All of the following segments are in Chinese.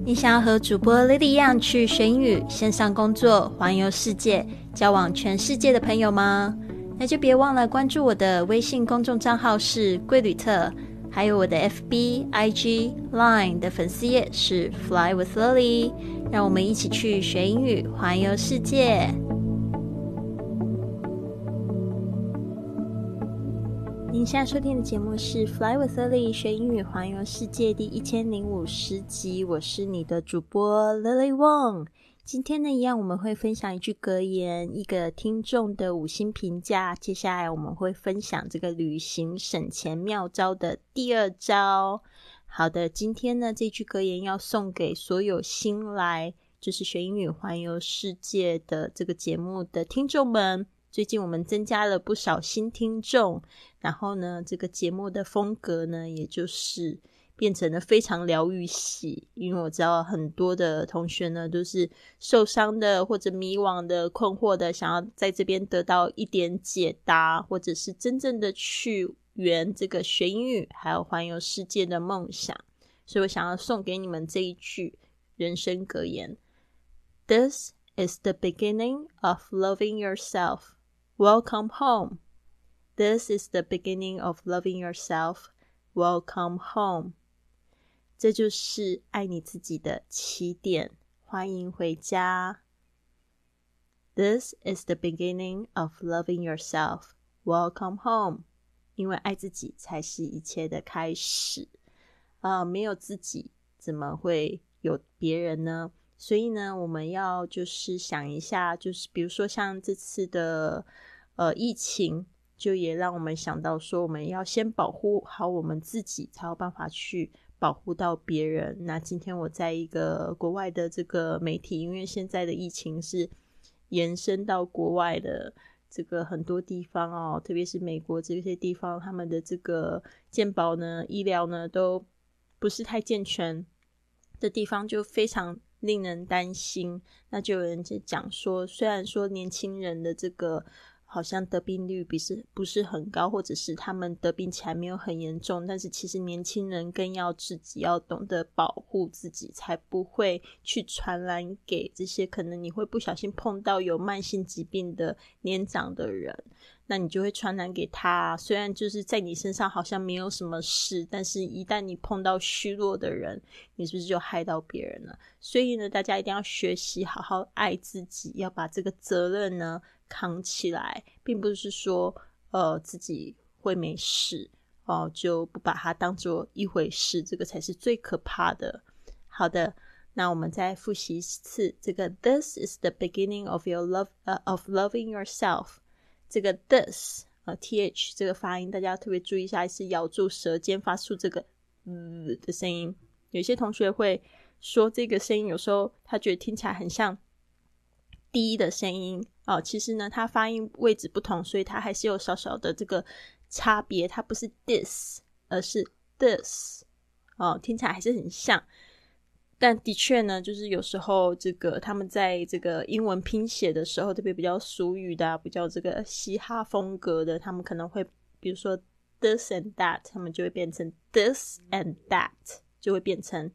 你想要和主播 Lily 一样去学英语、线上工作、环游世界、交往全世界的朋友吗？那就别忘了关注我的微信公众账号是贵旅特，还有我的 FB、IG、Line 的粉丝页是 Fly with Lily， 让我们一起去学英语、环游世界。您现在收听的节目是 Fly with Lily 学英语环游世界第1050集，我是你的主播 Lily Wong。 今天呢，一样我们会分享一句格言，一个听众的5星评价，接下来我们会分享这个旅行省钱妙招的第2招。好的，今天呢，这句格言要送给所有新来就是学英语环游世界的这个节目的听众们。最近我们增加了不少新听众，然后呢，这个节目的风格呢，也就是变成了非常疗愈系，因为我知道很多的同学呢都是受伤的或者迷惘的困惑的，想要在这边得到一点解答，或者是真正的去圆这个学英语还有环游世界的梦想。所以我想要送给你们这一句人生格言， This is the beginning of loving yourself. Welcome home. This is the beginning of loving yourself. Welcome home. 这就是爱你自己的起点，欢迎回家。This is the beginning of loving yourself. Welcome home. 因为爱自己才是一切的开始。没有自己怎么会有别人呢？所以呢，我们要就是想一下，就是比如说像这次的疫情，就也让我们想到说，我们要先保护好我们自己，才有办法去保护到别人。那今天我在一个国外的这个媒体，因为现在的疫情是延伸到国外的这个很多地方哦，特别是美国这些地方，他们的这个健保呢、医疗呢都不是太健全的地方，就非常令人担心。那就有人在讲说，虽然说年轻人的这个好像得病率不是很高，或者是他们得病起来没有很严重，但是其实年轻人更要自己要懂得保护自己，才不会去传染给这些可能你会不小心碰到有慢性疾病的年长的人，那你就会传染给他。虽然就是在你身上好像没有什么事，但是一旦你碰到虚弱的人，你是不是就害到别人了？所以呢，大家一定要学习好好爱自己，要把这个责任呢扛起来，并不是说自己会没事就不把它当作一回事，这个才是最可怕的。好的，那我们再复习一次这个 This is the beginning of of loving yourself。 这个 this th 这个发音大家要特别注意一下，是咬住舌尖发出这个的声音。有些同学会说这个声音有时候他觉得听起来很像低的声音其实呢它发音位置不同，所以它还是有少少的这个差别，它不是 this 而是 this 听起来还是很像。但的确呢，就是有时候这个他们在这个英文拼写的时候，特别比较俗语的比较这个嘻哈风格的，他们可能会比如说 this and that， 他们就会变成 this and that， 就会变成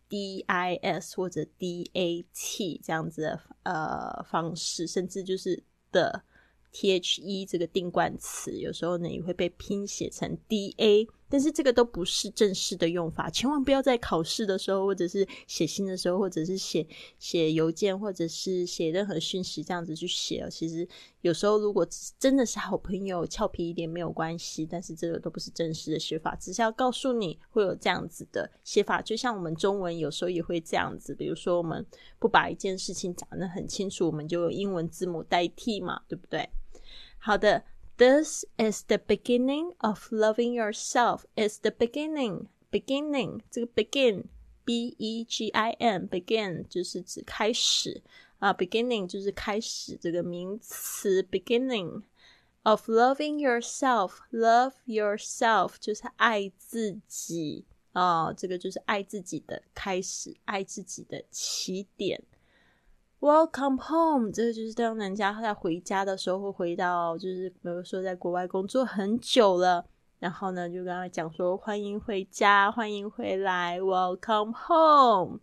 dis 或者 dat 这样子的方式，甚至就是的 the 这个定冠词有时候呢也会被拼写成 da， 但是这个都不是正式的用法，千万不要在考试的时候或者是写信的时候或者是写邮件或者是写任何讯息这样子去写其实有时候如果真的是好朋友俏皮一点没有关系，但是这个都不是正式的写法，只是要告诉你会有这样子的写法，就像我们中文有时候也会这样子，比如说我们不把一件事情讲得很清楚，我们就用英文字母代替嘛，对不对？好的， This is the beginning of loving yourself. It's the beginning 这个 begin B-E-G-I-N begin 就是指开始beginning 就是开始这个名词 beginning of loving yourself. Love yourself 就是爱自己这个就是爱自己的开始，爱自己的起点。Welcome home 这个就是当人家在回家的时候会回到就是比如说在国外工作很久了，然后呢就跟他讲说欢迎回家，欢迎回来 Welcome home。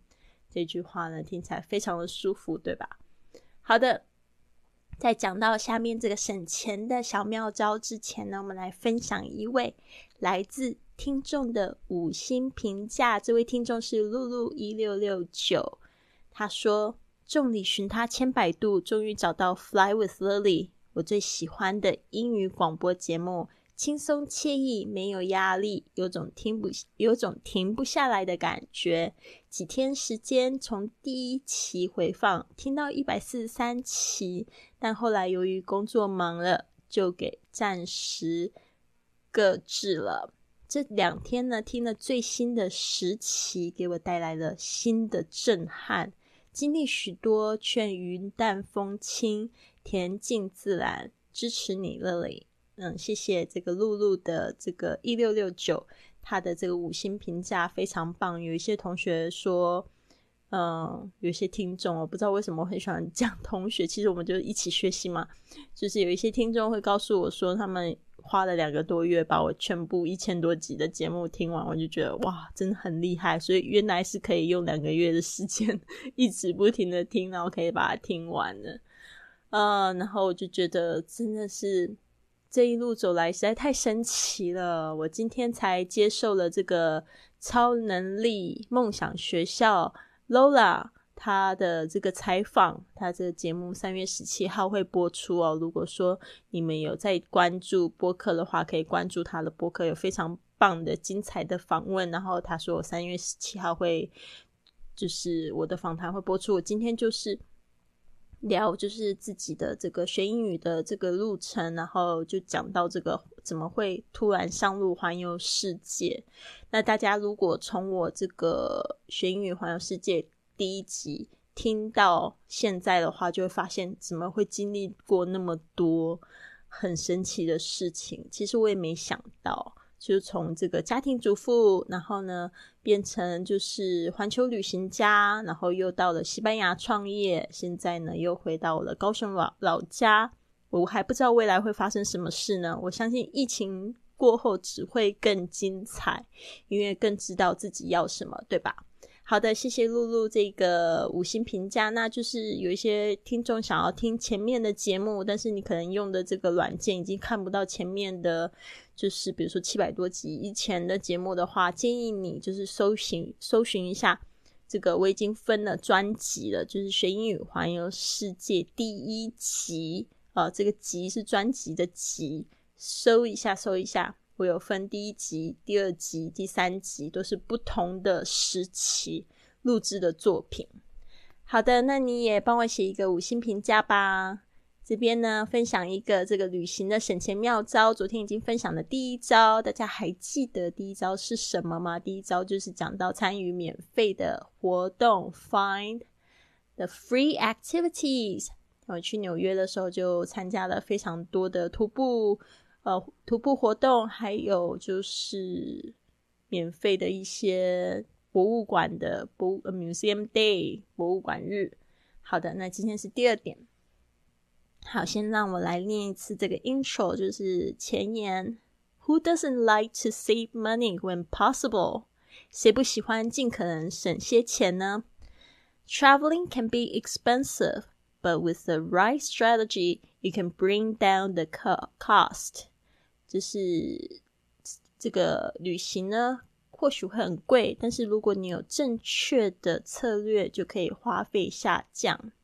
这句话呢听起来非常的舒服，对吧？好的，在讲到下面这个省钱的小妙招之前呢，我们来分享一位来自听众的5星评价。这位听众是露露1669，他说众里寻他千百度，终于找到 Fly with Lily， 我最喜欢的英语广播节目，轻松惬意，没有压力，有种停不下来的感觉。几天时间从第1期回放听到143期，但后来由于工作忙了，就给暂时搁置了。这2天呢，听了最新的10期，给我带来了新的震撼，经历许多却云淡风轻，恬静自然。支持你 Lily。谢谢这个露露的这个1669，他的这个5星评价非常棒。有一些同学说有一些听众，我不知道为什么我很喜欢讲同学，其实我们就一起学习嘛，就是有一些听众会告诉我说他们花了2个多月把我全部1000多集的节目听完，我就觉得哇真的很厉害，所以原来是可以用2个月的时间一直不停的听，然后可以把它听完的。然后我就觉得真的是这一路走来实在太神奇了。我今天才接受了这个超能力梦想学校 Lola 她的这个采访，她这个节目3月17号会播出哦。如果说你们有在关注播客的话，可以关注她的播客，有非常棒的精彩的访问。然后她说我3月17号会就是我的访谈会播出。我今天就是聊就是自己的这个学英语的这个路程，然后就讲到这个怎么会突然上路环游世界。那大家如果从我这个学英语环游世界第1集听到现在的话，就会发现怎么会经历过那么多很神奇的事情。其实我也没想到，就是从这个家庭主妇，然后呢变成就是环球旅行家，然后又到了西班牙创业，现在呢又回到了高雄老家。我还不知道未来会发生什么事呢，我相信疫情过后只会更精彩，因为更知道自己要什么，对吧？好的，谢谢露露这个5星评价。那就是有一些听众想要听前面的节目，但是你可能用的这个软件已经看不到前面的，就是比如说700多集以前的节目的话，建议你就是搜寻一下这个，我已经分了专辑了，就是学英语环游世界第1集这个集是专辑的集，搜一下我有分第1集、第2集、第3集，都是不同的时期录制的作品。好的，那你也帮我写一个5星评价吧。这边呢分享一个这个旅行的省钱妙招，昨天已经分享的第1招，大家还记得第1招是什么吗？第1招就是讲到参与免费的活动 Find the free activities。我去纽约的时候就参加了非常多的徒步活动，还有就是免费的一些博物馆的Museum Day 博物馆日。好的，那今天是第2点。好，先让我来念一次这个 intro， 就是前言。 Who doesn't like to save money when possible？ 谁不喜欢尽可能省些钱呢？ Traveling can be expensive, but with the right strategy, you can bring down the cost。 就是这个旅行呢或许会很贵，但是如果你有正确的策略，就可以花费下降。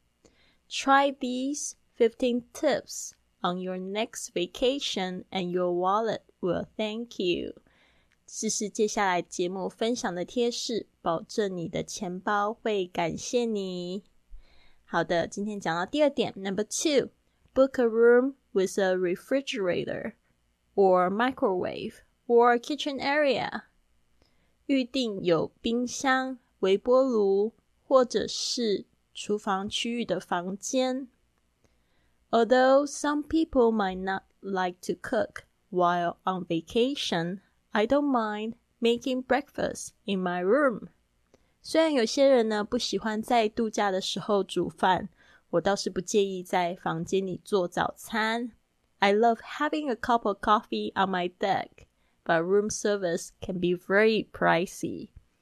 Try these 15 tips on your next vacation and your wallet will thank you。 试试接下来节目分享的贴士，保证你的钱包会感谢你。好的，今天讲到第2点 Number 2， Book a room with a refrigerator or microwave or kitchen area。 预定有冰箱、微波炉或者是厨房区域的房间。 Although some people might not like to cook while on vacation, I don't mind making breakfast in my room。 虽然有些人呢不喜欢在度假的时候煮饭，我倒是不介意在房间里做早餐。 I love having a cup of coffee on my deck, but room service can be very pricey。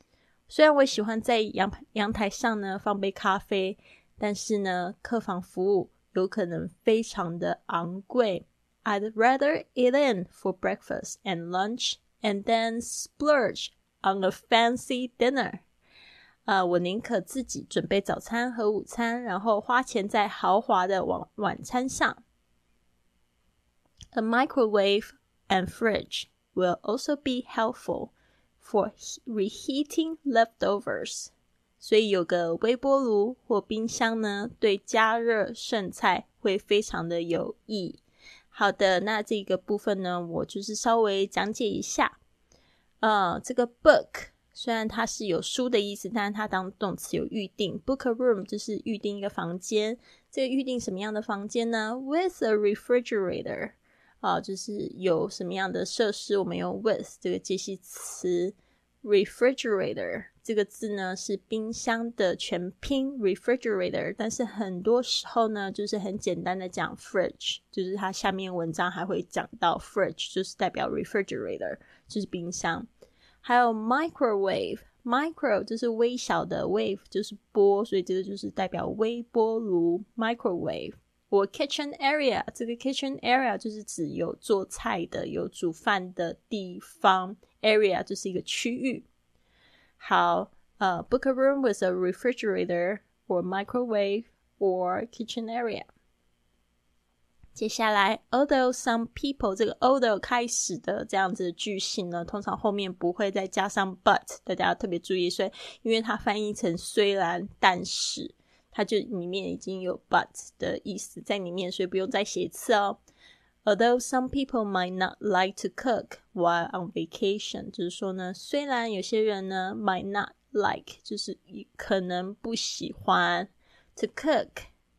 虽然我喜欢在阳台上呢放杯咖啡，但是呢客房服务有可能非常的昂贵。I'd rather eat in for breakfast and lunch and then splurge on a fancy dinner. 我宁可自己准备早餐和午餐，然后花钱在豪华的晚餐上。A microwave and fridge will also be helpful for reheating leftovers. 所以有个微波炉或冰箱呢，对加热剩菜会非常的有益。好的，那这个部分呢，我就是稍微讲解一下。这个 book 虽然它是有书的意思，但是它当动词有预定。book a room 就是预定一个房间。这个预定什么样的房间呢？ With a refrigerator 就是有什么样的设施，我们用 with 这个介系词。refrigerator 这个字呢是冰箱的全拼 refrigerator， 但是很多时候呢就是很简单的讲 fridge， 就是它下面文章还会讲到 fridge， 就是代表 refrigerator 就是冰箱。还有 microwave， micro 就是微小的， wave 就是波，所以这个就是代表微波炉 microwave。或 kitchen area， 这个 kitchen area 就是指有做菜的，有煮饭的地方， area 就是一个区域。好book a room with a refrigerator or microwave or kitchen area。 接下来 although some people， 这个 although 开始的这样子的句型呢，通常后面不会再加上 but， 大家要特别注意，所以因为它翻译成虽然但是，它就里面已经有 but 的意思在里面，所以不用再写一次哦。Although some people might not like to cook while on vacation， 就是说呢，虽然有些人呢 might not like 就是可能不喜欢 to cook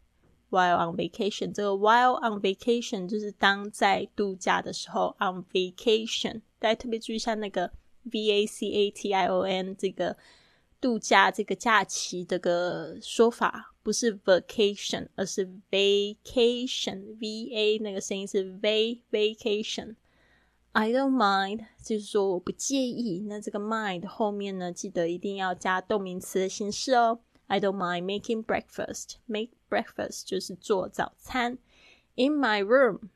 while on vacation， 这个 while on vacation 就是当在度假的时候 on vacation， 大家特别注意一下那个 vacation 这个度假这个假期这个说法不是 vacation 而是 vacation， va 那个声音是 vacation。 I don't mind 就是说我不介意，那这个 mind 后面呢记得一定要加动名词的形式哦。 I don't mind making breakfast， make breakfast 就是做早餐。 In my room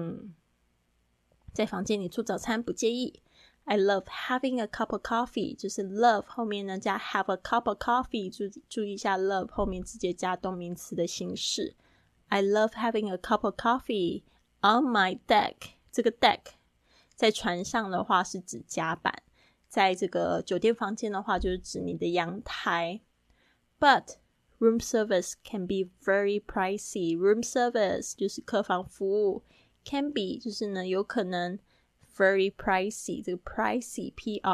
在房间里做早餐不介意。I love having a cup of coffee， 就是 love 后面呢加 have a cup of coffee， 注意一下 love 后面直接加动名词的形式。I love having a cup of coffee on my deck， 这个 deck 在船上的话是指甲板，在这个酒店房间的话就是指你的阳台。 But room service can be very pricey， room service 就是客房服务， can be 就是呢有可能very pricey， 这个 pricey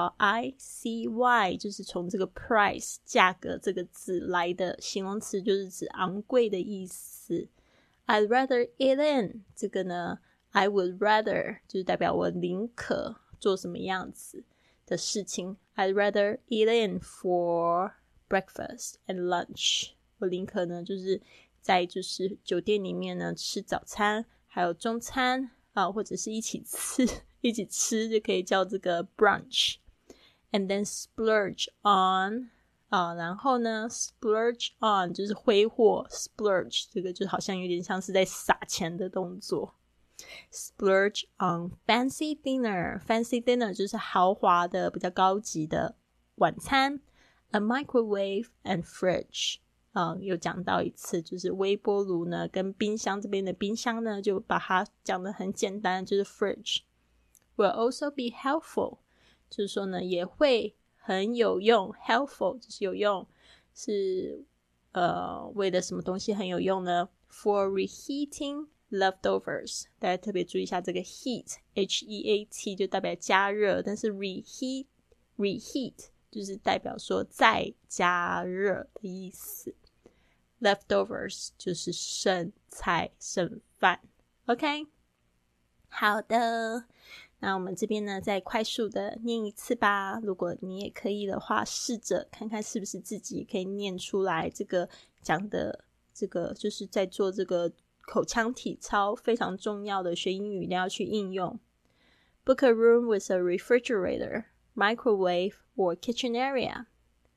P-R-I-C-Y 就是从这个 price 价格这个字来的形容词，就是指昂贵的意思。 I'd rather eat in 这个呢 I would rather 就是代表我宁可做什么样子的事情。 I'd rather eat in for breakfast and lunch， 我宁可呢就是在就是酒店里面呢吃早餐还有中餐或者是一起吃就可以叫这个 brunch。 And then splurge on然后呢 splurge on 就是挥霍， splurge 这个就好像有点像是在撒钱的动作。 Splurge on fancy dinner， fancy dinner 就是豪华的比较高级的晚餐。 A microwave and fridge有讲到一次，就是微波炉呢跟冰箱，这边的冰箱呢就把它讲得很简单，就是 fridge。 Will also be helpful， 就是说呢也会很有用， helpful 就是有用，是为了什么东西很有用呢？ For reheating leftovers， 大家特别注意一下这个 heat H-E-A-T 就代表加热，但是 reheat 就是代表说再加热的意思。Leftovers 就是剩菜剩饭 OK， 好的，那我们这边呢再快速的念一次吧。如果你也可以的话，试着看看是不是自己可以念出来。这个讲的这个就是在做这个口腔体操非常重要的学英语一定要去应用。 Book a room with a refrigerator, microwave or kitchen area.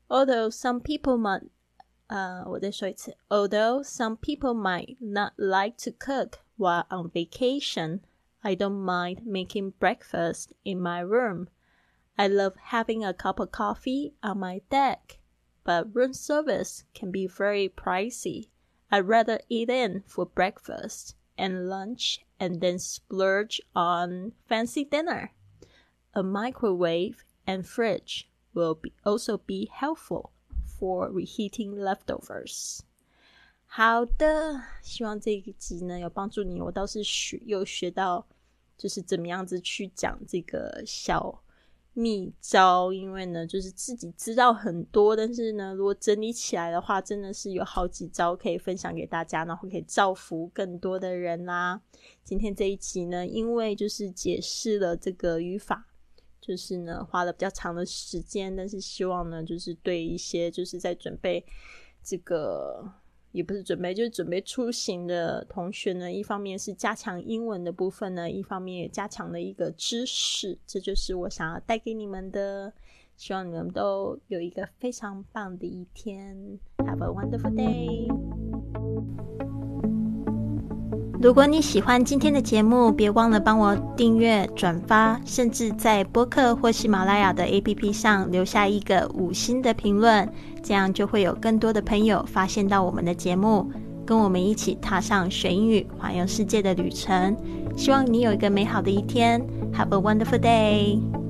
Although some people might我再说一次 Although some people might not like to cook while on vacation, I don't mind making breakfast in my room. I love having a cup of coffee on my deck, but room service can be very pricey. I'd rather eat in for breakfast and lunch and then splurge on fancy dinner. A microwave and fridge will also be helpful for reheating leftovers. 好的，希望这一集呢有帮助你。我倒是又学到就是怎么样子去讲这个小秘招，因为呢就是自己知道很多，但是呢如果整理起来的话，真的是有好几招可以分享给大家，然后可以造福更多的人啦。今天这一集呢，因为就是解释了这个语法，就是呢花了比较长的时间，但是希望呢就是对一些就是在准备这个也不是准备，就是准备出行的同学呢，一方面是加强英文的部分呢，一方面也加强了一个知识，这就是我想要带给你们的。希望你们都有一个非常棒的一天。 Have a wonderful day。 如果你喜欢今天的节目，别忘了帮我订阅、转发，甚至在播客或喜马拉雅的 APP 上留下一个5星的评论，这样就会有更多的朋友发现到我们的节目，跟我们一起踏上学英语环游世界的旅程。希望你有一个美好的一天。 Have a wonderful day。